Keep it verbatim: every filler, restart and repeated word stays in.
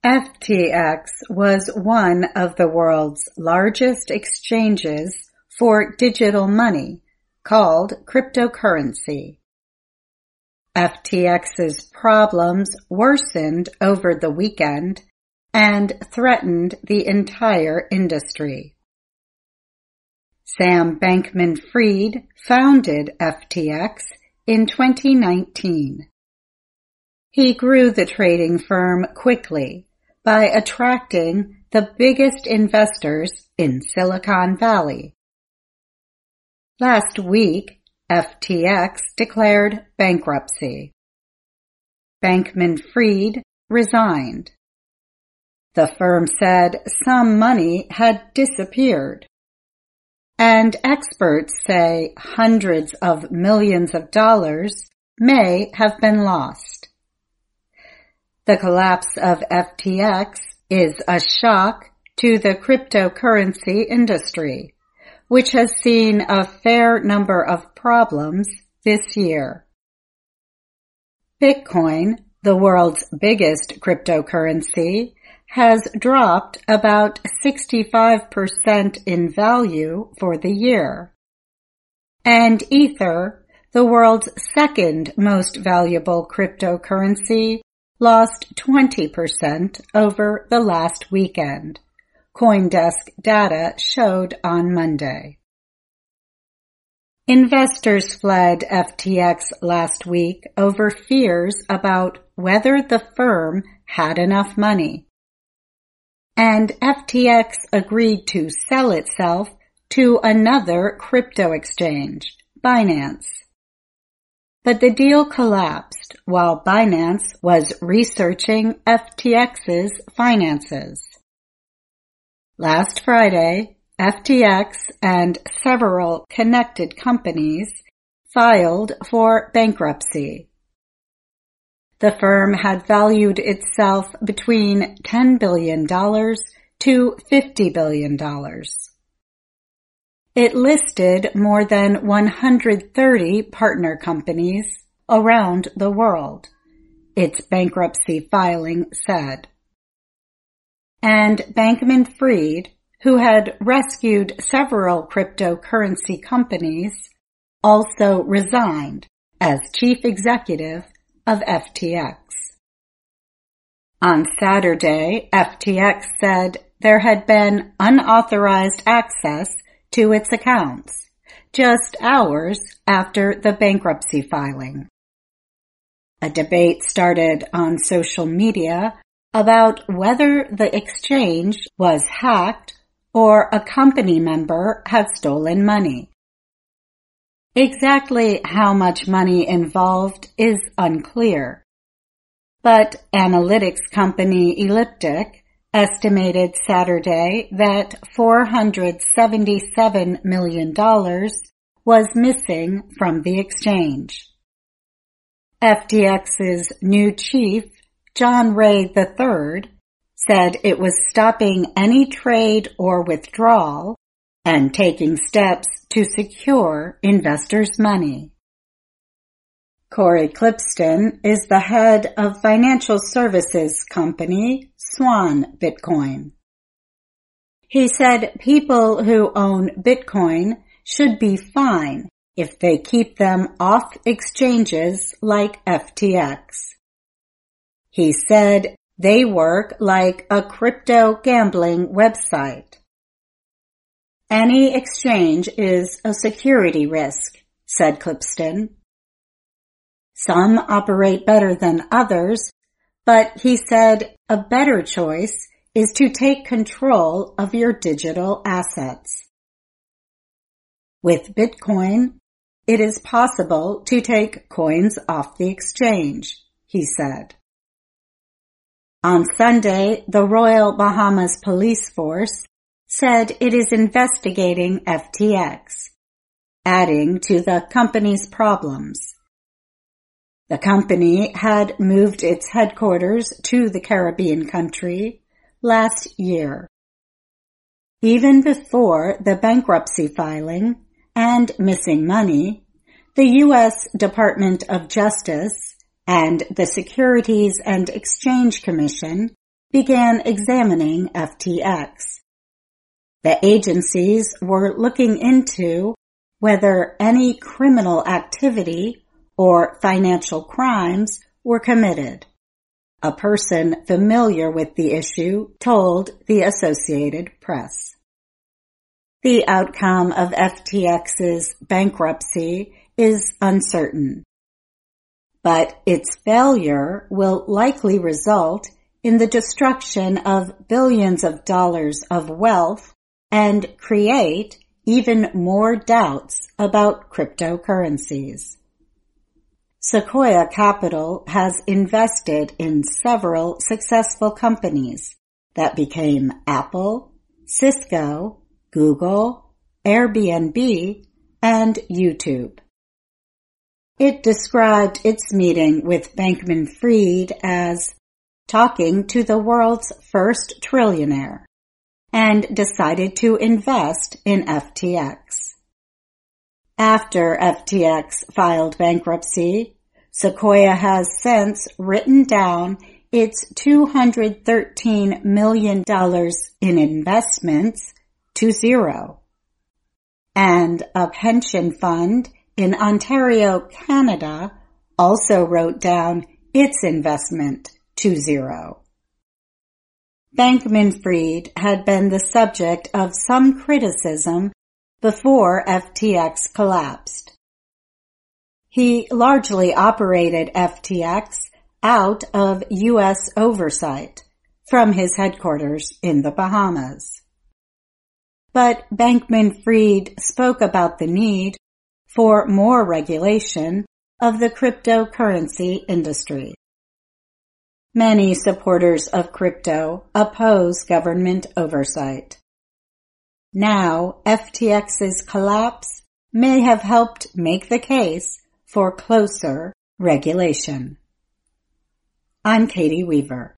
F T X was one of the world's largest exchanges for digital money, called cryptocurrency. F T X's problems worsened over the weekend and threatened the entire industry. Sam Bankman-Fried founded F T X in twenty nineteen. He grew the trading firm quickly by attracting the biggest investors in Silicon Valley. Last week, F T X declared bankruptcy. Bankman-Fried resigned. The firm said some money had disappeared, and experts say hundreds of millions of dollars may have been lost. The collapse of F T X is a shock to the cryptocurrency industry, which has seen a fair number of problems this year. Bitcoin, the world's biggest cryptocurrency, has dropped about sixty-five percent in value for the year. And Ether, the world's second most valuable cryptocurrency, lost twenty percent over the last weekend, CoinDesk data showed on Monday. Investors fled F T X last week over fears about whether the firm had enough money. And F T X agreed to sell itself to another crypto exchange, Binance. But the deal collapsed while Binance was researching F T X's finances. Last Friday, F T X and several connected companies filed for bankruptcy. The firm had valued itself between ten billion dollars to fifty billion dollars. It listed more than one hundred thirty partner companies around the world, its bankruptcy filing said. And Bankman-Fried, who had rescued several cryptocurrency companies, also resigned as chief executive of F T X. On Saturday, F T X said there had been unauthorized access to its accounts, just hours after the bankruptcy filing. A debate started on social media about whether the exchange was hacked or a company member had stolen money. Exactly how much money involved is unclear, but analytics company Elliptic estimated Saturday that four hundred seventy-seven million dollars was missing from the exchange. F T X's new chief, John Ray the third, said it was stopping any trade or withdrawal and taking steps to secure investors' money. Corey Klippsten is the head of financial services company Swan Bitcoin. He said people who own Bitcoin should be fine if they keep them off exchanges like F T X. He said they work like a crypto gambling website. Any exchange is a security risk, said Klippsten. Some operate better than others, but he said a better choice is to take control of your digital assets. With Bitcoin, it is possible to take coins off the exchange, he said. On Sunday, the Royal Bahamas Police Force said it is investigating F T X, adding to the company's problems. The company had moved its headquarters to the Caribbean country last year. Even before the bankruptcy filing and missing money, the U S Department of Justice and the Securities and Exchange Commission began examining F T X. The agencies were looking into whether any criminal activity or financial crimes were committed. A person familiar with the issue told the Associated Press. The outcome of F T X's bankruptcy is uncertain, but its failure will likely result in the destruction of billions of dollars of wealth and create even more doubts about cryptocurrencies. Sequoia Capital has invested in several successful companies that became Apple, Cisco, Google, Airbnb, and YouTube. It described its meeting with Bankman-Fried as talking to the world's first trillionaire and decided to invest in F T X. After F T X filed bankruptcy, Sequoia has since written down its two hundred thirteen million dollars in investments to zero. And a pension fund in Ontario, Canada, also wrote down its investment to zero. Bankman-Fried had been the subject of some criticism before F T X collapsed. He largely operated F T X out of U S oversight from his headquarters in the Bahamas. But Bankman-Fried spoke about the need for more regulation of the cryptocurrency industry. Many supporters of crypto oppose government oversight. Now, F T X's collapse may have helped make the case for closer regulation. I'm Katie Weaver.